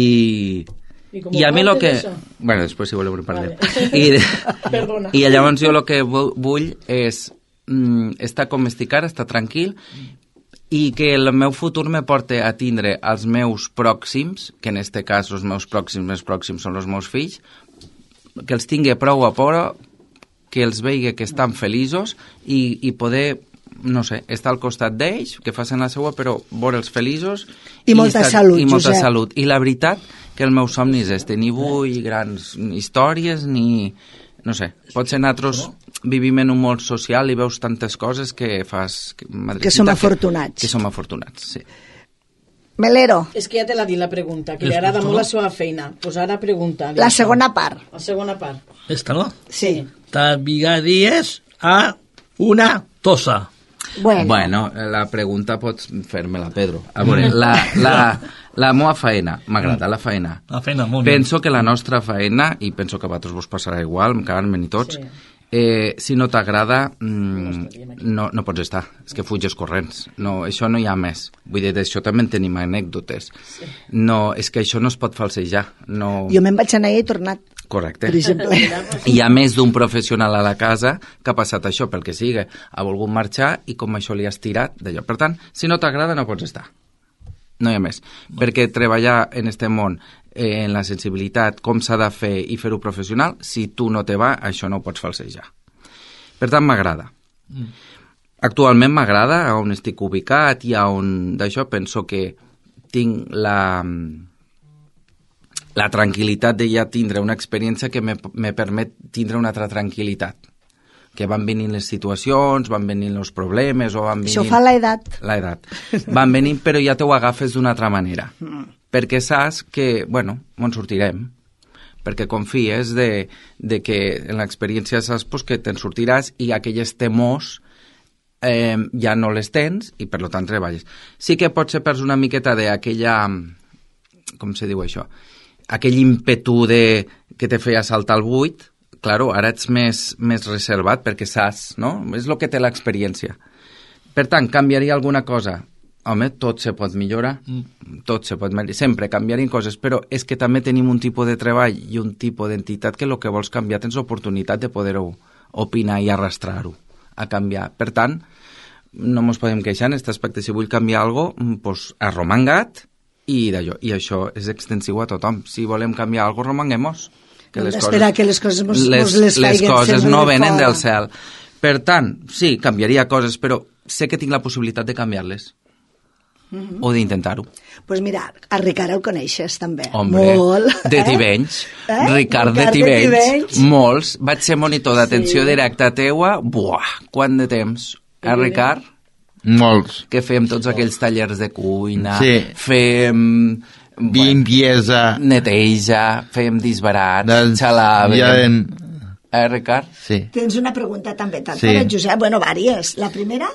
I, I a mi el que... Això? Bueno, després si voleu en parlem. Vale. I, Perdona. I llavors jo el que vull és mm, estar com estic ara, estar tranquil, i que el meu futur me porte a tindre els meus pròxims, que en este cas els meus pròxims més pròxims són els meus fills, que els tingui prou a por, que els vegi que estan feliços i, i poder, no sé, estar al costat d'ells, que facin la seva, però veure'ls feliços. I, i molta estar, salut, I molta Josep. salut. I la veritat que el meu somni és este. Ni vull grans històries, ni... No sé, potser nosaltres vivim en un món social i veus tantes coses que fas... Que, que som afortunats. Que, que som afortunats, sí. Melero. És que ja te l'ha dit la pregunta, que li agrada molt la seva feina. Doncs pues ara pregunta. La segona part. La segona part. Esta, no? Sí. T'abrigaries a una tossa. Bueno. Bueno, la pregunta pots fer-me-la, Pedro. A veure, la, la, la meva faena, m'agrada la faena. La feina, molt Penso que la nostra faena, i penso que a vosaltres vos passarà igual, amb Carmen i tots, sí. eh, si no t'agrada, mm, no, no pots estar. És que fuges corrents. No, això no hi ha més. Vull dir, d'això també en tenim anècdotes. Sí. No, és que això no es pot falsejar. No... Jo me'n vaig anar i he tornat. Correcte. Per exemple. Hi ha més d'un professional a la casa que ha passat això, pel que sigui. Ha volgut marxar i com això li has tirat d'allò. Per tant, si no t'agrada, no pots estar. No hi ha més. Bon. Perquè treballar en este món, eh, en la sensibilitat, com s'ha de fer i fer-ho professional, si tu no te va, això no ho pots falsejar. Per tant, m'agrada. Mm. Actualment m'agrada on estic ubicat i on d'això penso que tinc la... la tranquil·litat de ja tindre una experiència que me, me permet tindre una altra tranquil·litat. Que van venint les situacions, van venint els problemes, o van venint... Això fa l'edat. L'edat. Van venint, però ja te ho agafes d'una altra manera. Mm. Perquè saps que, bueno, en sortirem. Perquè confies de, de que en l'experiència saps pues, que te'n sortiràs i aquelles temors eh, ja no les tens i per tant treballes. Sí que potser perds una miqueta d'aquella... Com se diu això? Aquell ímpetu de, que te feia saltar el buit, claro, ara ets més, més reservat perquè saps, no? És el que té l'experiència. Per tant, canviaria alguna cosa? Home, tot se pot millorar, mm. tot se pot millorar, sempre canviarien coses, però és que també tenim un tipus de treball i un tipus d'entitat que el que vols canviar tens l'oportunitat de poder-ho opinar i arrastrar-ho a canviar. Per tant, no ens podem queixar en aquest aspecte. Si vull canviar alguna cosa, pues, arromangat, i d'allò, i això és extensiu a tothom. Si volem canviar alguna cosa, romanguem-nos. Que Hem d'esperar que les coses mos, les, mos les les coses no de venen fora. del cel. Per tant, sí, canviaria coses, però sé que tinc la possibilitat de canviar-les. Mm-hmm. O d'intentar-ho. Doncs pues mira, a Ricard el coneixes també. Hombre, molt. De Tivenys. Eh? Eh? Ricard de Tivenys. De Tivenys. Molts. Vaig ser monitor d'atenció sí. directa teua. Buah, quant de temps. Eh, Ricard? Molts. Que fem tots aquells tallers de cuina, sí. fem... Limpiesa. Bueno, neteja, fem disbarats, Dels... xalaven... Ja en... Eh, Ricard? Sí. Tens una pregunta també, tant sí. per en Josep. Bueno, vàries. La primera?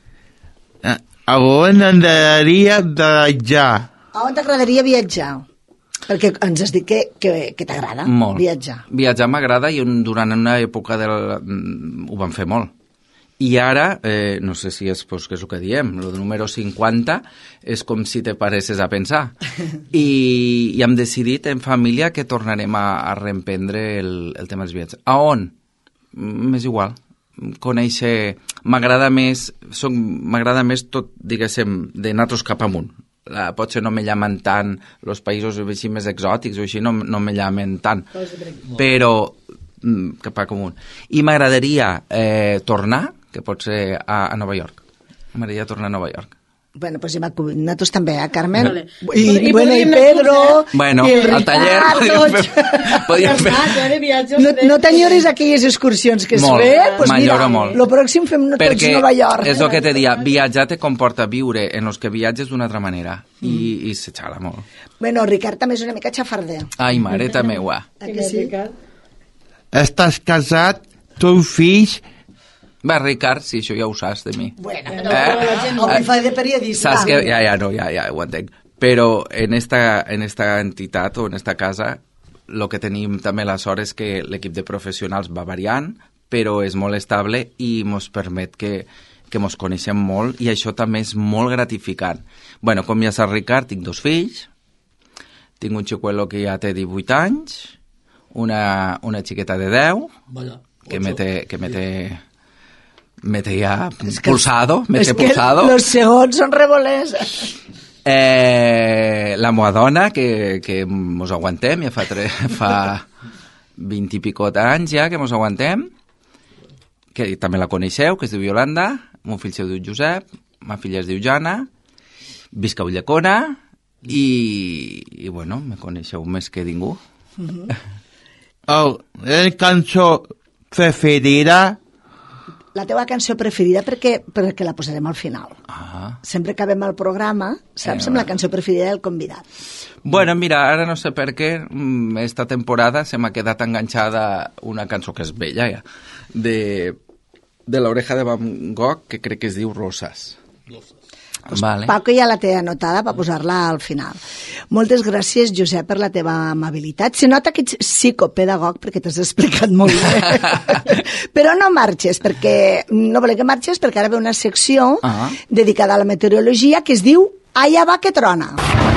A on m'agradaria viatjar? A on t'agradaria viatjar? Perquè ens has dit que, que, que t'agrada viatjar. Viatjar m'agrada i un, durant una època del... ho vam fer molt. I ara, eh, no sé si és, pues, que és el que diem, el número cinquanta és com si te paresses a pensar. I, i hem decidit en família que tornarem a, a reemprendre el, el tema dels viatges. A on? M'és igual. Conèixer... M'agrada més, soc, m'agrada més tot, diguéssim, de nosaltres cap amunt. La, potser no me llamen tant els països així més exòtics o així, no, no me llamen tant. Però cap a comú. I m'agradaria eh, tornar, que pot ser a, a Nova York. M'agradaria tornar a Nova York. Bueno, pues nosaltres també, eh, Carmen? Vale. I, I, bueno, i Pedro, bueno, i el al taller podíem fer... Podíem fer. No, no t'enyores aquelles excursions que es molt, fer? Pues mira, molt. Lo pròxim fem tots Perquè a Nova York. és el que te dia, viatjar te comporta viure en els que viatges d'una altra manera. Mm. I, i se xala molt. Bueno, Ricard també és una mica xafarder. Ai, mareta meua. A que sí? Estàs casat, tu fills... Va, Ricard, sí, això ja ho saps de mi. Bueno, no, eh? la gent no eh? fa de periodista. Saps que, ja, ja, no, ja, ja, ho entenc. Però en esta, en esta entitat o en esta casa, el que tenim també la sort és que l'equip de professionals va variant, però és molt estable i ens permet que, que ens coneixem molt i això també és molt gratificant. Bueno, com ja saps, Ricard, tinc dos fills, tinc un xicuelo que ja té divuit anys, una, una xiqueta de deu, que me té... Que me té me té ja pulsado, me té pulsado. És que els segons són revolers. Eh, la meva dona, que, que mos aguantem, ja fa, tre, fa vint i picot anys ja que mos aguantem, que també la coneixeu, que es diu Yolanda, mon fill seu diu Josep, ma filla es diu Jana, visc a Ulldecona i, i bueno, me coneixeu més que ningú. Mm-hmm. Oh, la cançó preferida... La teva cançó preferida perquè, perquè la posarem al final. Ah. Sempre acabem el programa, saps, eh, amb la cançó preferida del convidat. Bueno, mira, ara no sé per què, esta temporada se m'ha quedat enganxada una cançó que és bella, ja, de, de l'oreja de Van Gogh, que crec que es diu Roses. Pues Vale. Paco ja la té anotada per posar-la al final. Moltes gràcies, Josep, per la teva amabilitat. Se nota que ets psicopedagog perquè t'has explicat molt bé. Però no marxes, perquè no volem que marxes, perquè ara ve una secció Ah. dedicada a la meteorologia que es diu Allà va que trona.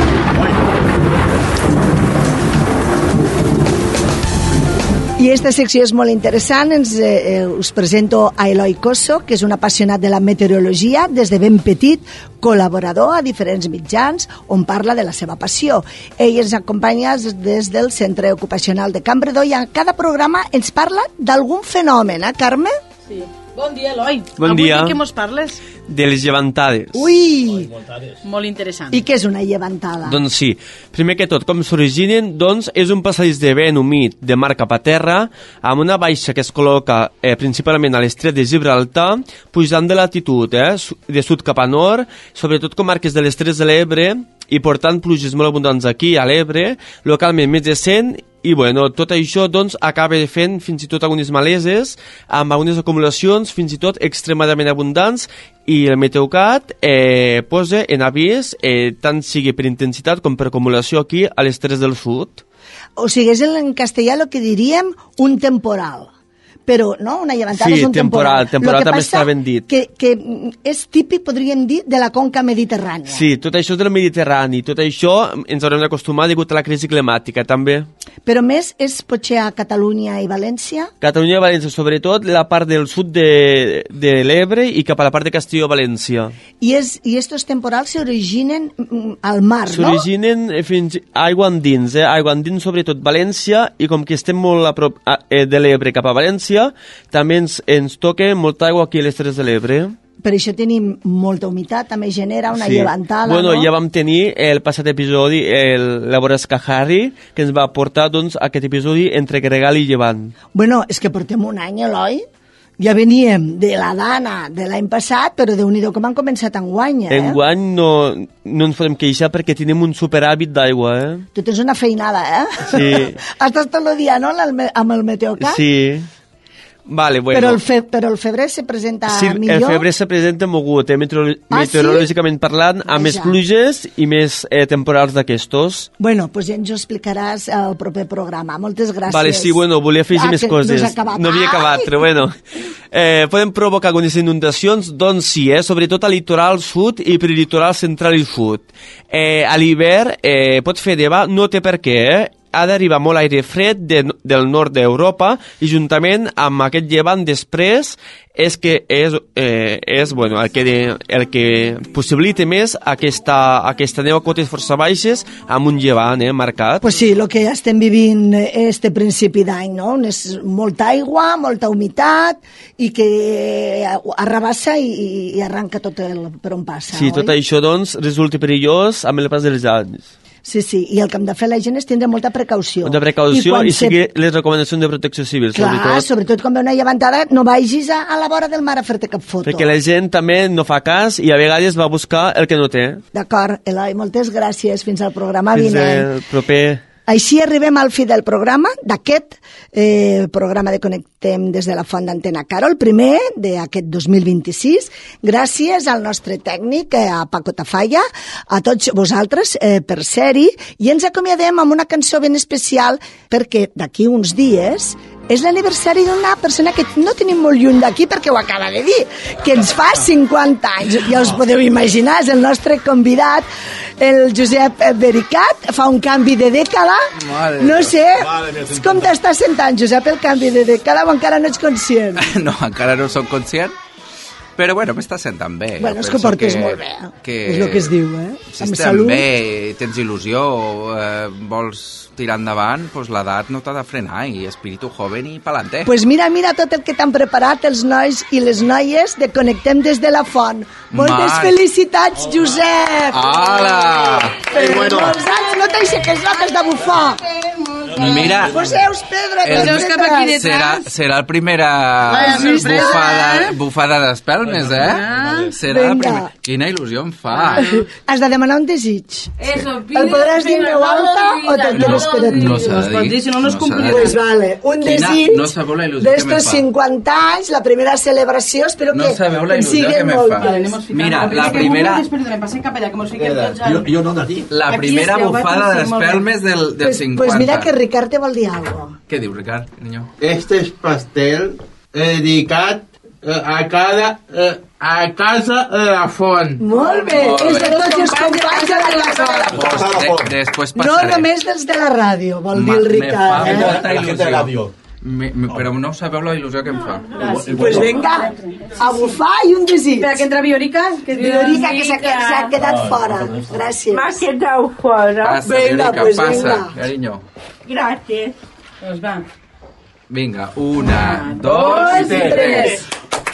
I aquesta secció és molt interessant. Ens, eh, us presento a Eloi Cosso, que és un apassionat de la meteorologia, des de ben petit, col·laborador a diferents mitjans, on parla de la seva passió. Ell ens acompanya des del Centre Ocupacional de Can Bredó i a cada programa ens parla d'algun fenomen, eh, Carme? Sí. Bon dia, Eloi. Bon Avui dia. de què mos parles? De les llevantades. Ui! Molt interessant. I què és una llevantada? Doncs sí, primer que tot, com s'originen, doncs és un passadís de vent humit de mar cap a terra, amb una baixa que es col·loca eh, principalment a l'estret de Gibraltar, pujant de latitud, eh, su- de sud cap a nord, sobretot comarques de les Terres de l'Ebre, i portant pluges molt abundants aquí, a l'Ebre, localment més de cent, i bueno, tot això doncs, acaba fent fins i tot algunes maleses, amb algunes acumulacions fins i tot extremadament abundants, i el Meteocat eh, posa en avís eh, tant sigui per intensitat com per acumulació aquí a les Terres del Sud. O sigui, és en castellà el que diríem un temporal. Però, no?, una llevantada Sí, és un temporal. temporal, temporal Lo que també passa està ben dit. Que, que mm, és típic, podríem dir, de la conca mediterrània. Sí, tot això és del Mediterrani, tot això ens haurem d'acostumar degut a la crisi climàtica també. Però més és potser a Catalunya i València? Catalunya i València, sobretot la part del sud de, de l'Ebre i cap a la part de Castelló-València. I, és, i estos temporals s'originen mm, al mar, no? S'originen eh, fins aigua endins, eh? aigua endins sobretot València, i com que estem molt a prop a, eh, de l'Ebre cap a València, també ens, ens toca molta aigua aquí a les Terres de l'Ebre. Per això tenim molta humitat, també genera una Sí. llevantada, Bueno, no? ja vam tenir el passat episodi, el, la Borrasca Harry, que ens va portar doncs, aquest episodi entre Gregal i Llevant. Bueno, és que portem un any, Eloi. Ja veníem de la Dana de l'any passat, però Déu-n'hi-do com han començat enguany, eh? Enguany no, no ens podem queixar perquè tenim un superhàbit d'aigua, eh? Tu tens una feinada, eh? Sí. Estàs tot el dia, no?, amb el Meteocat? Sí. Vale, bueno. Però el, fe, però el febrer se presenta Sí, millor? el febrer se presenta mogut, eh, meteorolo Ah, meteorològicament parlant, amb més Vaja. pluges i més eh, temporals d'aquestos. Bueno, doncs ja ens ho explicaràs al proper programa. Moltes gràcies. Vale, sí, bueno, volia afegir Ah, més que coses. No has acabat. No havia Ai! acabat, però bueno. Eh, poden provocar algunes inundacions? Doncs sí, eh, sobretot al litoral sud i per litoral central i sud. Eh, a l'hivern eh, pot fer neva, no té per què, eh? Ha d'arribar molt aire fred de, del nord d'Europa i juntament amb aquest llevant després és que és, eh, és bueno, el, que de, el que possibilita més aquesta, aquesta neu a cotes força baixes amb un llevant eh, marcat. Pues sí, el que estem vivint este principi d'any, no? És molta aigua, molta humitat i que arrabassa i, i arranca tot el, per on passa, Sí, oi? tot això doncs resulta perillós amb el pas dels anys. Sí, sí, i el que hem de fer la gent és tindre molta precaució. De precaució quan i, se- seguir les recomanacions de protecció civil, Clar, sobretot. sobretot quan ve una llevantada, no vagis a, a la vora del mar a fer-te cap foto. Perquè la gent també no fa cas i a vegades va buscar el que no té. D'acord, Eloi, moltes gràcies. Fins al programa Fins vinent. el proper... Així arribem al fi del programa, d'aquest eh, programa de Connectem des de la Font d'Antena Caro, el primer d'aquest dos mil vint-i-sis. Gràcies al nostre tècnic, eh, a Paco Tafalla, a tots vosaltres eh, per ser-hi, i ens acomiadem amb una cançó ben especial perquè d'aquí uns dies és l'aniversari d'una persona que no tenim molt lluny d'aquí perquè ho acaba de dir, que ens fa cinquanta anys. Ja us podeu imaginar, és el nostre convidat, el Josep Bericat, fa un canvi de dècada. Mare No Déu. sé, Mare meva, com t'estàs sentant, Josep, el canvi de dècada, o encara no ets conscient? No, encara no soc conscient, però bueno, m'està sentant bé. Bueno, Jo és que penso portes molt bé. Que És el que es diu, eh? Si Amb estem salut. bé, tens il·lusió, eh, vols tirar endavant, doncs l'edat no t'ha de frenar, i espíritu joven i pa'lante. Pues mira, mira tot el que t'han preparat els nois i les noies de Connectem des de la Font. Moltes Mar. felicitats, Josep! Hola! Per molts anys, no t'aixeques, no, que has de bufar. Mira, Poseus pedra, el- poseus cap aquí pedres. serà, serà el primera Vaya sorpresa, bufada, eh? bufada d'espelmes, eh? Ah. Serà la Vinga. primera. Quina il·lusió em fa. Has de demanar un desig. Eso, El podràs dir en veu alta o te'l quedes per a tu? No s'ha No es de pot dir. dir, si no, no es s'ha de complirà. dir. Pues vale, un Quina- desig no sabeu la il·lusió que d'estos me fa. cinquanta anys, la primera celebració, espero No que sabeu la en il·lusió siguin que me molt fa. Vale, anem-nos ficant. Mira, Però la que primera... un moment, espera, passem cap allà, que mos fiquem tots Jo, al... jo no d'aquí. La Aquí primera esteu, vaig, bufada sí, molt bé. d'espelmes del, del Pues, cinquanta. pues mira que Ricard te vol dir alguna cosa. Què diu, Ricard, niño? Este és pastel dedicat eh, a cada... Eh, a casa de la font. Molt bé, Molt és bé. de tots els companys de la casa de la Pues de, després No passaré. només dels de la ràdio, vol dir Ma- el me Ricard, fa eh? molta La gent de ràdio. Me, me, però no sabeu la il·lusió que em fa. Pues venga, a bufar i un desig. Espera, que entra Viorica. Que Viorica, que s'ha que s'ha quedat fora. Gràcies. M'ha quedat fora. Passa, Venga, Viorica, pues passa, venga. carinyo. Gràcies. Doncs va. Vinga, una, dos, Dos i tres.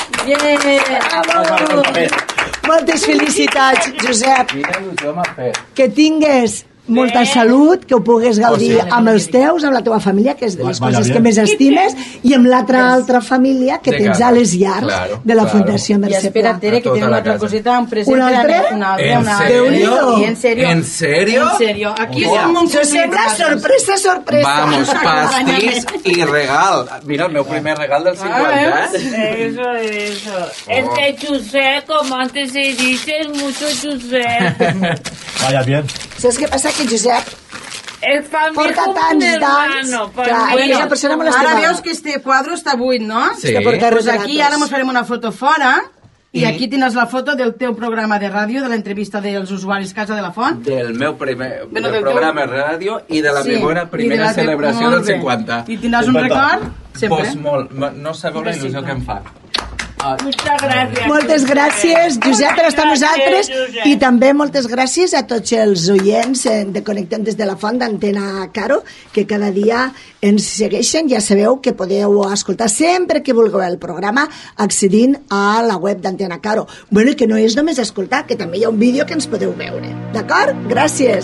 Yeah! Bravo! Moltes felicitats, Josep. Quina il·lusió m'ha fet. Que tingues molta salut, que ho pugues gaudir amb els teus, amb la teva família, que és de les Vaya coses bien. que més estimes, i amb l'altra altra família que De tens casa. a les llars Claro, de la claro. Fundació I Mercè espera, Pla. Tere, que A tiene tota una la altra casa. coseta, un present. Un altre? Una altra, ¿En una serio? Sí, en serio. ¿En serio? En serio. Aquí Hòstia. som un Això sembla sorpresa, sorpresa. Vamos, pastís i regal. Mira, el meu primer regal del cinquanta, eh? Eso, eso. Es que José, como antes se dice, es mucho José. Vaya bien. Saps què passa? Que Josep Es para mí porta como un tants d'anys. hermano. Clar, Para mí. és una persona molt Ara estimada. veus que este quadre està buit, no? Sí. Està por Pues carrer aquí de ara Ratos. mos farem una foto fora i I- aquí tens la foto del teu programa de ràdio, de l'entrevista dels usuaris Casa de la Font. Del meu primer Bueno, del del programa de ràdio i de la Sí. meva I de primera la te- celebració molt del bé. cinquanta. I tindràs un cinquanta. record, sempre. Pues molt. No sabeu la il·lusió que em fa. Ah, Muchas gracias. Moltes gràcies, Josep, per estar amb nosaltres, Gràcies, Josep. i també moltes gràcies a tots els oients eh, de Connectem des de la Font d'Antena Caro, que cada dia ens segueixen. Ja sabeu que podeu escoltar sempre que vulgueu el programa accedint a la web d'Antena Caro. Bueno, i que no és només escoltar, que també hi ha un vídeo que ens podeu veure. D'acord? Gràcies.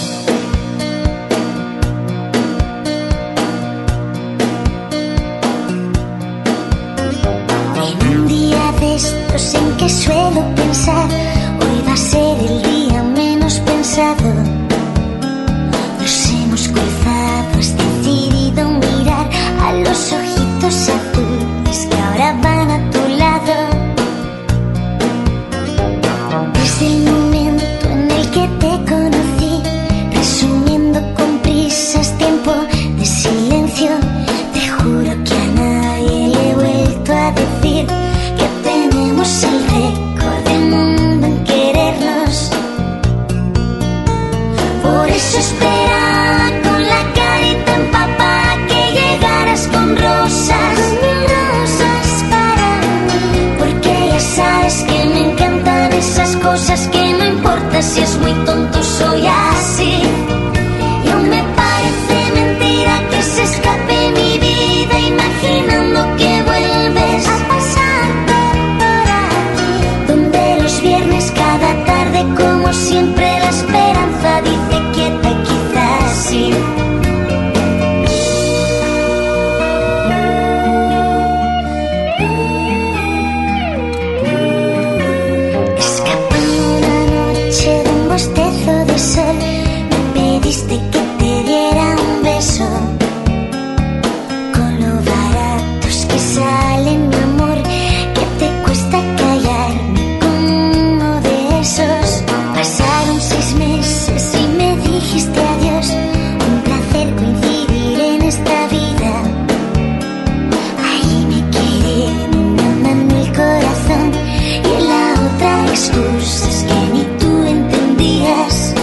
En un día de estos en que suelo pensar, hoy va a ser el día menos pensado. Nos hemos cruzado, has decidido mirar a los ojitos azules que ahora van a tu lado. Desde el momento en el que te conocí, resumiendo con prisas tiempo de silencio, te juro que a nadie le he vuelto a decir que tenemos el récord del mundo en querernos. Por eso esperaba con la carita empapada que llegaras con rosas, mil rosas para mí, porque ya sabes que me encantan esas cosas que no importa si es muy tonto, soy así. Y aún me parece mentira que se escape mi vida imaginando que vuelves a pasar por aquí, donde los viernes cada tarde como siempre la esperanza dice quieta, quizás sí. Escapando una noche de un bostezo de sol, me pediste que te diera un beso. Con lo baratos que salen, mi amor, que te cuesta callarme con uno de esos. Pasaron seis meses y me dijiste adiós. Un placer coincidir en esta vida. Ahí me quedé una mano el corazón y en la otra excusas que ni tú entendías.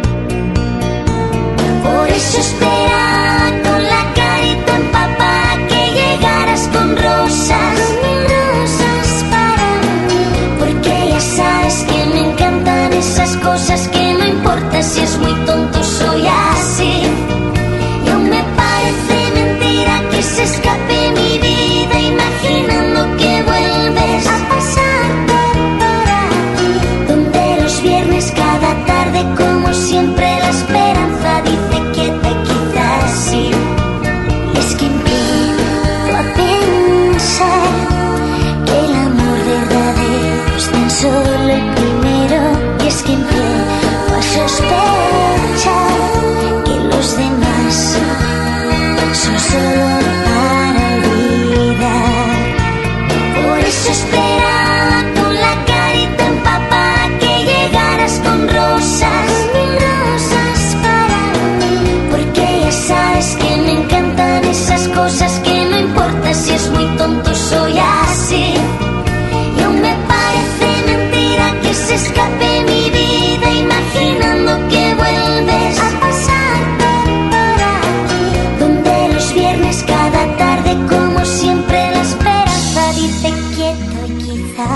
Por eso esperaba con la carita empapada que llegaras con rosas, mil rosas para mí, porque ya sabes que me encantan esas cosas que no importa si es muy tonto, soy así. Y aún me parece mentira que se escape mi vida imaginando que vuelves a pasar por aquí, donde los viernes cada tarde como siempre la esperanza dice quieta, quizás sí.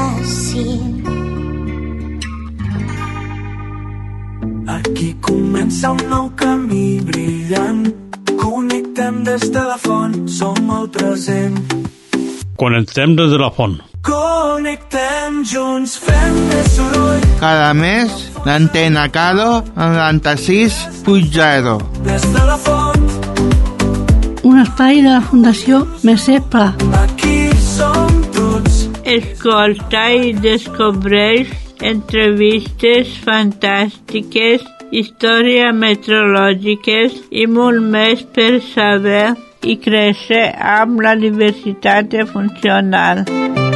fàcil. Aquí comença un nou camí brillant. Connectem des de la font, som el present. Connectem des de la font. Connectem junts, fem més soroll. Cada mes, l'Antena Caro, noranta-sis punt zero. Des de la font, Un espai de la Fundació Mercè Pla. aquí som tots. Escolta i descobreix entrevistes fantàstiques, històries meteorològiques i molt més per saber i créixer amb la diversitat funcional.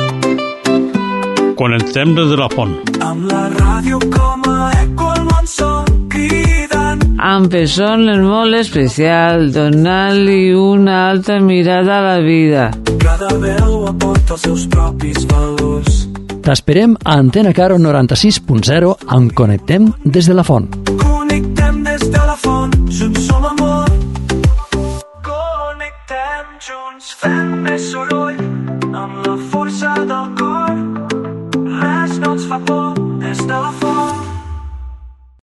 Connectem des de la font. Amb la ràdio com a eco al món som cridant. Amb persones molt especial, donant-li una altra mirada a la vida. Cada veu aporta els seus propis valors. T'esperem a Antena Caro noranta-sis punt zero amb Connectem des de la font. Connectem des de la font, junts som amor. Connectem junts, fem més soroll, amb la força del cor. Res no ens fa por, des de la font.